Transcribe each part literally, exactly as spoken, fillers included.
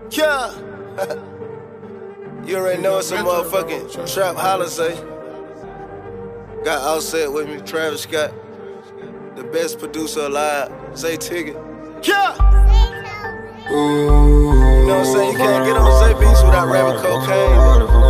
Yeah. You already know it's a motherfucking trap holla say. Got Offset with me, Travis Scott, the best producer alive. Say Ticket. Yeah. You know what I'm saying? You can't get on Zay beats without rapping cocaine.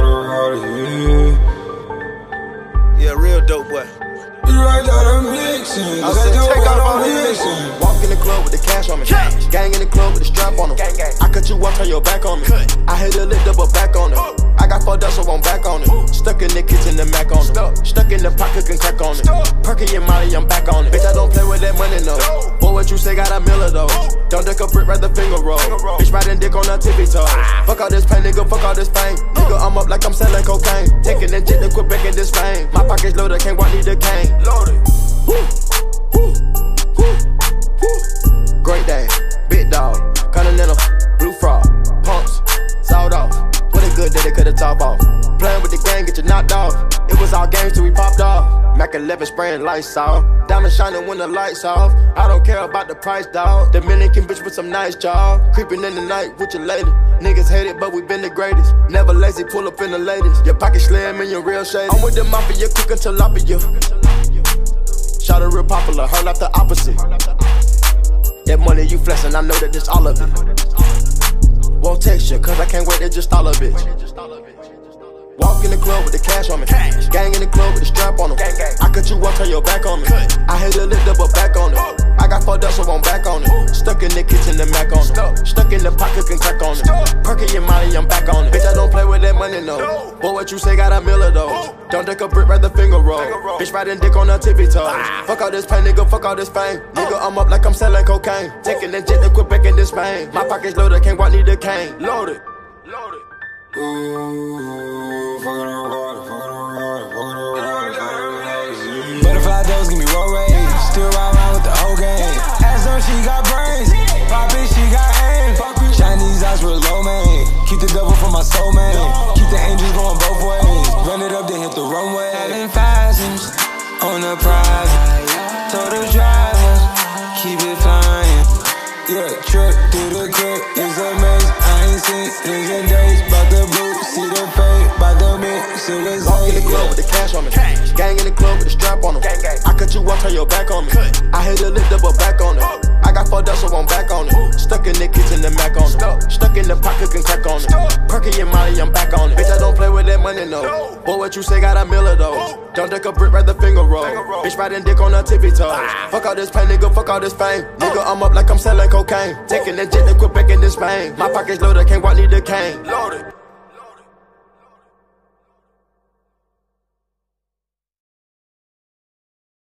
Yeah, real dope boy. I said take off on the mission. Walk in the club with the cash on me. Yeah. Gang in the club with the strap on them. Gang, gang. I cut you off, turn your back on me. Cut. I hit a lick up, but back on it. Oh. I got fucked up, so I'm back on it. Ooh. Stuck in the kitchen, the Mac on it. Stuck, Stuck in the pocket, can crack on it. Perky and Molly, I'm back on it. Bitch, I don't play with that money, no. no. Boy, what you say, got a miller, though. Oh. Don't duck a brick, rather finger roll. Finger roll. Bitch, riding dick on a tippy toe. Ah. Fuck all this pain, nigga, fuck all this pain. Uh. Nigga, I'm up like I'm selling cocaine. Taking the jet to quit back in this fame. My pocket's loaded, can't walk, need the cane. Loaded. Woo, woo, woo, woo. Great day, big dog, continental, blue frog, pumps, sawed off. What a good day they could've top off. Playing with the gang, get you knocked off. It was all games till we popped off. Mac eleven spraying lights off. Diamond shining when the lights off. I don't care about the price, dog. Dominican bitch with some nice job. Creeping in the night with your lady. Niggas hate it, but we been the greatest. Never lazy, pull up in the latest. Your pocket slim and your real shady. I'm with the mafia, cooking tilapia. Shot a real popular, her like the opposite. That money you flexing, I know that it's all of it. Won't text you, cause I can't wait to just stall a bitch. Walk in the club with the cash on me. Cash. Gang in the club with the strap on them. Gang, gang. I cut you off, turn your back on me. Cut. I hit a lift up, but back on it. Oh. I got fucked up, so I'm back on it. Ooh. Stuck in the kitchen, the Mac on it. Stuck, Stuck in the pocket, can crack on it. Stuck. Perky and Molly, I'm back on it. Bitch, I don't play with that money, no. no. Boy, what you say, got a miller, though. Oh. Don't duck a brick, rather finger roll. finger roll. Bitch, riding dick on a tippy toe. Ah. Fuck all this pain, nigga, fuck all this fame. Oh. Nigga, I'm up like I'm selling cocaine. Taking the jet to quit back in this fame. My pocket's loaded, can't walk, need the cane. Loaded. Loaded. Ooh, fuck it up harder, fuck it up harder, fuck it up harder, fuck it up harder. Butterfly doors give me roll rage. Still ride around with the whole gang. Ass on, she got brains. Pop bitch, she got aim. Chinese eyes with low man. Keep the devil from my soul, man. Keep the angels going both ways. Run it up, then hit the runway. Having fashions on the prize. Told the driver, keep it flying. Yeah, trip through the crib is a maze. I ain't seen things in days. Bout the boot, see the fade. Bout the mix, see the zay. Walk in the club with the cash on me. Cash. Gang in the club with the strap on them. Gang, gang. I cut you off, turn your back on me. Cut. I hit a lift up, but back on it. Oh. I got fucked up, so I'm back on it. Ooh. Stuck in the kitchen, the Mac on it. Stuck, Stuck in the pocket, can crack on it. Stuck. Perky and Molly, I'm back on it. Bitch, I don't play with that money, no. no. Boy, what you say, got a miller, though. Oh. Don't duck a brick, rather finger roll. Finger roll. Bitch, riding dick on her tippy toe. Ah. Fuck all this pain, nigga, fuck all this fame. Oh. Nigga, I'm up like I'm selling cocaine. Taking the jet to quit back in this fame. My pocket's loaded, can't walk, need the cane. Loaded.